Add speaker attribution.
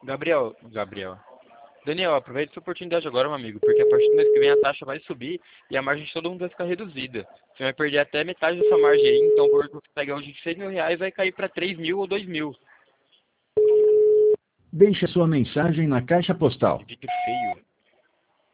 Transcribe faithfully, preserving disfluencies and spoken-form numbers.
Speaker 1: Gabriel, Gabriel. Daniel, aproveita essa oportunidade agora, meu amigo, porque a partir do mês que vem a taxa vai subir e a margem de todo mundo vai ficar reduzida. Você vai perder até metade da sua margem aí, então o valor que você pega hoje de seis mil reais vai cair para três mil ou dois mil.
Speaker 2: Deixe sua mensagem na caixa postal.
Speaker 1: Que vídeo feio.